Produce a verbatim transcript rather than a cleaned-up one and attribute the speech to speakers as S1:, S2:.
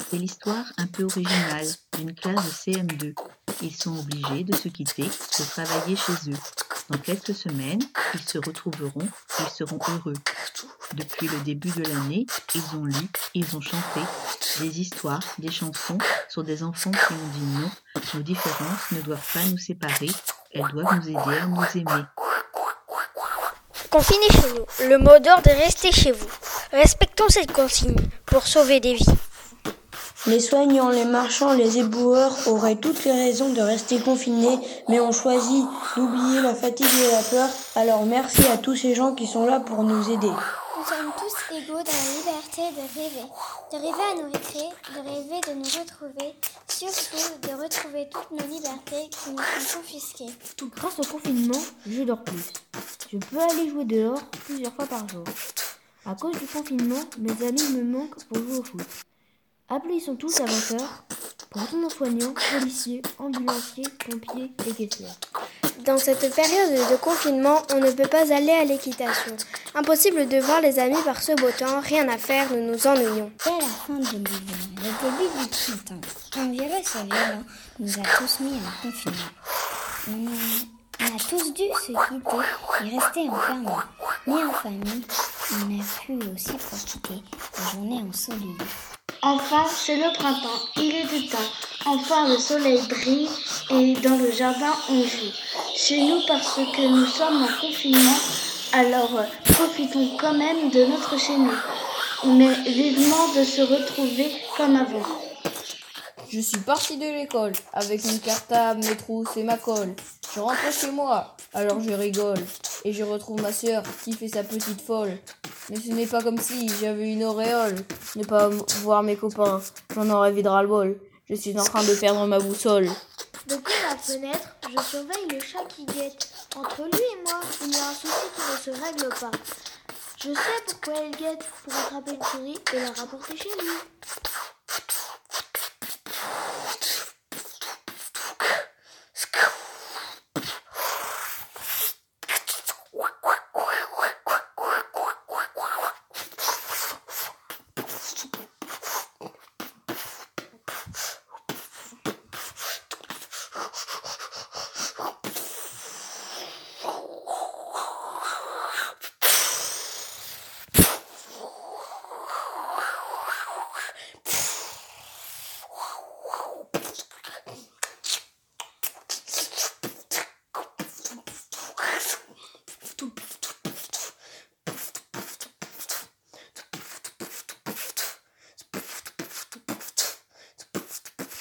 S1: C'est l'histoire un peu originale d'une classe de C M deux. Ils sont obligés de se quitter pour travailler chez eux. Dans quelques semaines, ils se retrouveront, ils seront heureux. Depuis le début de l'année, ils ont lu, ils ont chanté des histoires, des chansons sur des enfants qui ont dit non. Nos différences ne doivent pas nous séparer, elles doivent nous aider à nous aimer.
S2: Confinez chez nous. Le mot d'ordre est rester chez vous. Respectons cette consigne pour sauver des vies.
S3: Les soignants, les marchands, les éboueurs auraient toutes les raisons de rester confinés, mais ont choisi d'oublier la fatigue et la peur. Alors merci à tous ces gens qui sont là pour nous aider.
S4: Nous sommes tous égaux dans la liberté de rêver, de rêver à nos récrés, de rêver de nous retrouver, surtout de retrouver toutes nos libertés qui nous sont confisquées.
S5: Grâce au confinement, je dors plus. Je peux aller jouer dehors plusieurs fois par jour. À cause du confinement, mes amis me manquent pour jouer au foot. Appelés sont tous à vingt heures pour tous nos soignants, policiers, ambulanciers, pompiers et caissières.
S2: Dans cette période de confinement, on ne peut pas aller à l'équitation. Impossible de voir les amis par ce beau temps, rien à faire, nous nous ennuyons.
S6: Dès la fin de l'hiver, le début du printemps, un virus violent nous a tous mis en confinement. On a, on a tous dû se quitter et rester enfermés. Mais en famille, on a pu aussi profiter des journées ensoleillées.
S7: Enfin, c'est le printemps, il est du temps. Enfin, le soleil brille et dans le jardin, on joue. Chez nous, parce que nous sommes en confinement, alors euh, profitons quand même de notre chez nous. Mais vivement de se retrouver comme avant.
S8: Je suis partie de l'école avec une cartable, mes trousses et ma colle. Je rentre chez moi, alors je rigole. Et je retrouve ma sœur qui fait sa petite folle. Mais ce n'est pas comme si j'avais une auréole. Ne pas voir mes copains, j'en aurais vide ras-le-bol. Je suis en train de perdre ma boussole.
S4: Depuis ma fenêtre, je surveille le chat qui guette. Entre lui et moi, il y a un souci qui ne se règle pas. Je sais pourquoi il guette, pour attraper une souris et la rapporter chez lui.